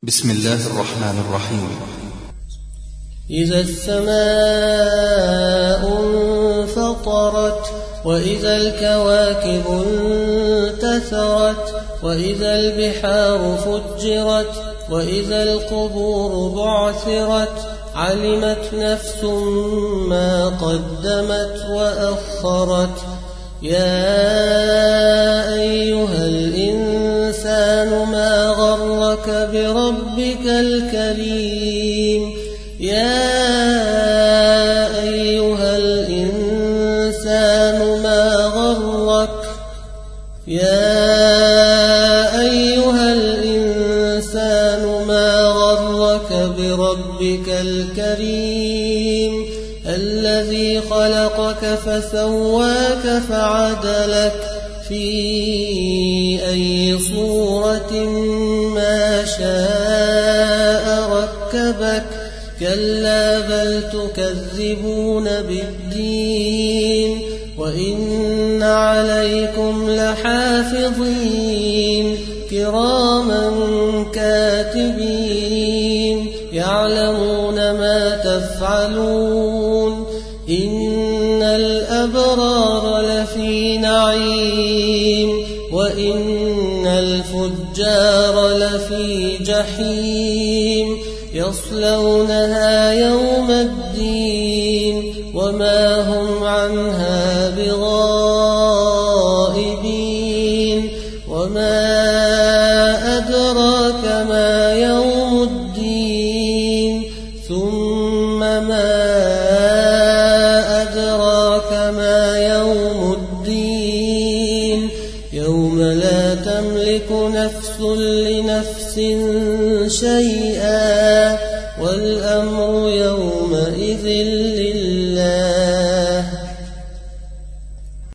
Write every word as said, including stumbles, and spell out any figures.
بسم الله الرحمن الرحيم. إذا السماء انفطرت وإذا الكواكب انتثرت وإذا البحار فجرت وإذا القبور بعثرت علمت نفس ما قدمت وأخرت. يا أيها الإنسان ما غرك بربك الكريم. يا أيها الإنسان ما غرك يا أيها الإنسان ما غرك بربك الكريم الذي خلقك فسواك فعدلك في أي صورة ما شاء ركبك. كلا بل تكذبون بالدين وإن عليكم لحافظين كراما كاتبين يعلمون ما تفعلون. إن الأبرار لفي نعيم وإن الفجار لفي جحيم يصلونها يوم الدين وما هم عنها بغائبين. وما أدراك ما يوم الدين ثم ما أدراك ما يوم الدين يوم لا تملك نفس لنفس شيئا والأمر يومئذ